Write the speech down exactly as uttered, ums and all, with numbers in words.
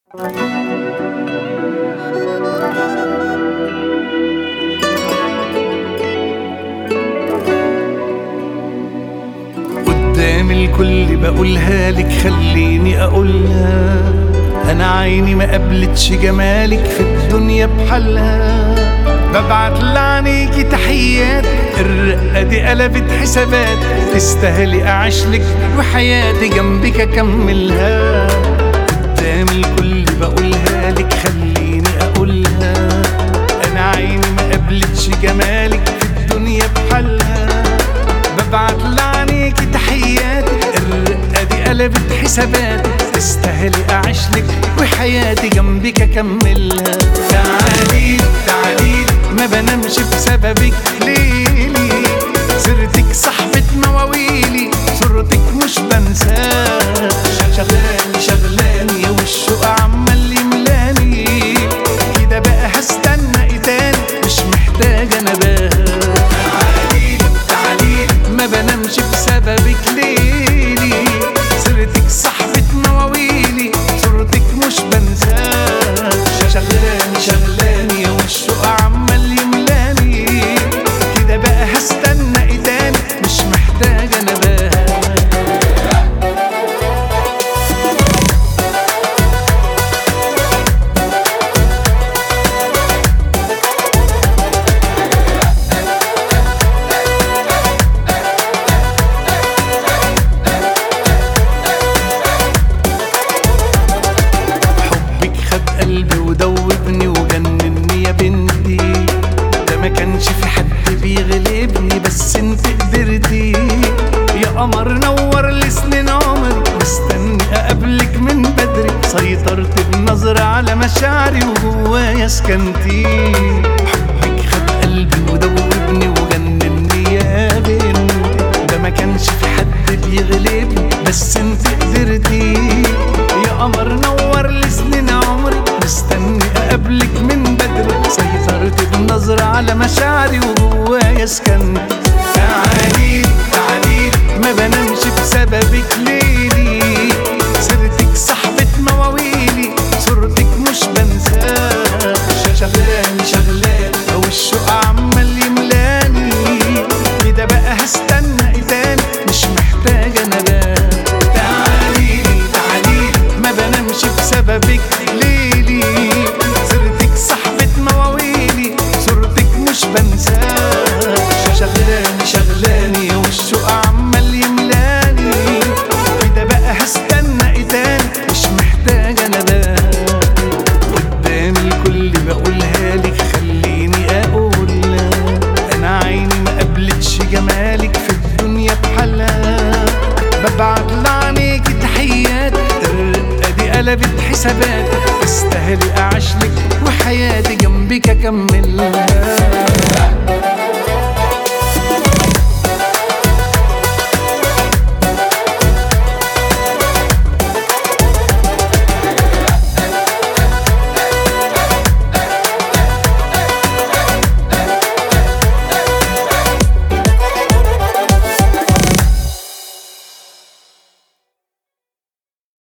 قدام الكل بقولها لك خليني اقولها، انا عيني ما قبلتش جمالك في الدنيا بحالها. ببعت لعنيكي تحيات، الرقة دي قلبت حسابات، تستاهلي اعيشلك وحياتي جنبك اكملها. قدام الكل بقولها لك خليني اقولها، انا عيني ما قبلتش جمالك في الدنيا بحالها. ببعت لعنيكي تحيات، الرقة دي قلبت حسابات، تستاهلي اعيشلك وحياتي جنبك اكملها. تعالي تعالي ما بنامش بسببك ليلي، سيرتك صاحبة مواويلي، صورتك مش بنساها. شغلاني شغلاني والشوق عمال يملاني، كده بقى هستنى ايه تاني، مش محتاجة نباها. تعالي تعالي ما بنامش بسببك ليلي، سيرتك صاحبة مواويلي، صورتك مش بنساها. شغلاني شغلاني والشوق عمال يملاني، كده بقى هستنى ايه تاني، مش محتاجة نباها. قلبي ودوبني وجنني يا بنتي، ده ما كانش في حد بيغلبني بس انت قدرتي. يا قمر نور لي سنين عمري، مستني اقابلك من بدري، سيطرت بنظرة على مشاعري وجوايا سكنتي. حبك خد قلبي ودوبني وجنني يا بنتي، ده ما كانش في حد بيغلبني بس انت قدرتي. يا قمر نور لي سنين عمري، مستني اقابلك من بدري، سيطرت بنظرة على مشاعري وجوايا سكنت. تعالي تعالي ما بنامش بسببك ليلي، سيرتك صاحبة مواويلي، صورتك مش بنساها. شغلاني شغلاني والشوق عمال يملاني، كده بقى هستنى ايه تاني، مش محتاجة نباها. تعالي تعالي ما بنامش بسببك ليلي، سيرتك صاحبة مواويلي، صورتك مش بنساها. شغلاني شغلاني والشوق عمال يملاني، كده بقى هستنى ايه تاني، مش محتاجة نباها. قدام الكل بقولها لك خليني اقولها، انا عيني ما قبلتش جمالك في الدنيا بحالها. ببعت لعنيكي تحيات، الرقة دي قلبت حسابات، تستاهلي اعيشلك وحياتي جنبك اكملها.